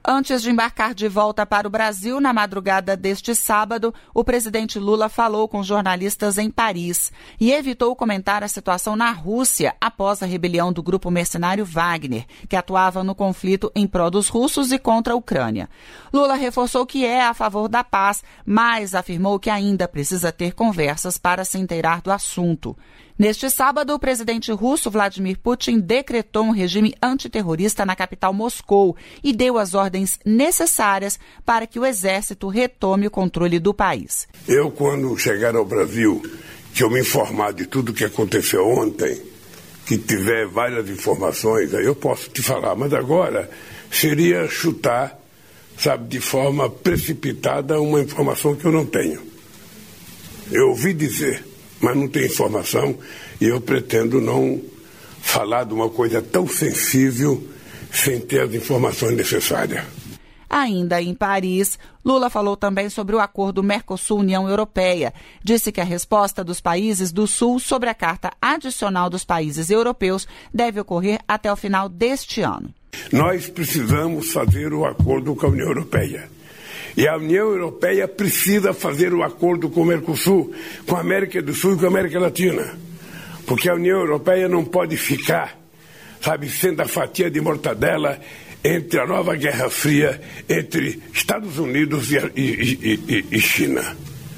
Antes de embarcar de volta para o Brasil, na madrugada deste sábado, o presidente Lula falou com jornalistas em Paris e evitou comentar a situação na Rússia após a rebelião do grupo mercenário Wagner, que atuava no conflito em prol dos russos e contra a Ucrânia. Lula reforçou que é a favor da paz, mas afirmou que ainda precisa ter conversas para se inteirar do assunto. Neste sábado, o presidente russo Vladimir Putin decretou um regime antiterrorista na capital Moscou e deu as ordens necessárias para que o exército retome o controle do país. Eu, quando chegar ao Brasil, que eu me informar de tudo o que aconteceu ontem, que tiver várias informações, aí eu posso te falar, mas agora seria chutar, sabe, de forma precipitada uma informação que eu não tenho. Eu ouvi dizer, mas não tem informação e eu pretendo não falar de uma coisa tão sensível sem ter as informações necessárias. Ainda em Paris, Lula falou também sobre o acordo Mercosul-União Europeia. Disse que a resposta dos países do Sul sobre a Carta Adicional dos Países Europeus deve ocorrer até o final deste ano. Nós precisamos fazer o acordo com a União Europeia. E a União Europeia precisa fazer o acordo com o Mercosul, com a América do Sul e com a América Latina. Porque a União Europeia não pode ficar, sabe, sendo a fatia de mortadela entre a nova Guerra Fria, entre Estados Unidos e China.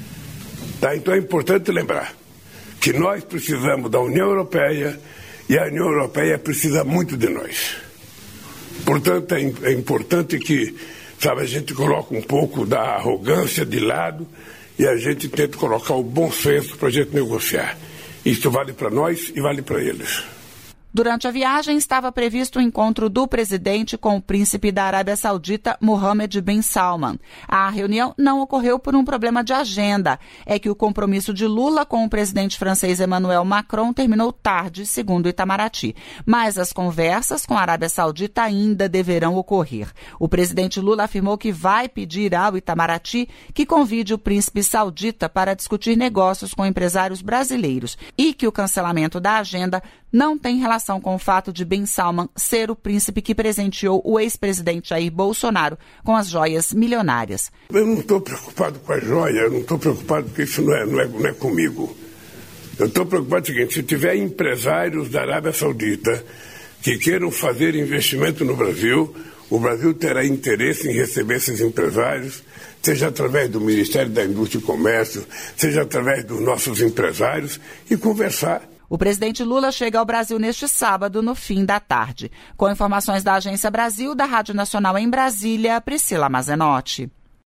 Tá? Então é importante lembrar que nós precisamos da União Europeia e a União Europeia precisa muito de nós. Portanto, é importante que, sabe, a gente coloca um pouco da arrogância de lado e a gente tenta colocar o bom senso para a gente negociar. Isso vale para nós e vale para eles. Durante a viagem, estava previsto o encontro do presidente com o príncipe da Arábia Saudita, Mohammed bin Salman. A reunião não ocorreu por um problema de agenda. É que o compromisso de Lula com o presidente francês Emmanuel Macron terminou tarde, segundo o Itamaraty. Mas as conversas com a Arábia Saudita ainda deverão ocorrer. O presidente Lula afirmou que vai pedir ao Itamaraty que convide o príncipe saudita para discutir negócios com empresários brasileiros e que o cancelamento da agenda não tem relação com o fato de Bin Salman ser o príncipe que presenteou o ex-presidente Jair Bolsonaro com as joias milionárias. Eu não estou preocupado com a joia, eu não estou preocupado porque isso não é comigo. Eu estou preocupado com o seguinte, se tiver empresários da Arábia Saudita que queiram fazer investimento no Brasil, o Brasil terá interesse em receber esses empresários, seja através do Ministério da Indústria e Comércio, seja através dos nossos empresários, e conversar. O presidente Lula chega ao Brasil neste sábado, no fim da tarde. Com informações da Agência Brasil, da Rádio Nacional em Brasília, Priscila Mazenotti.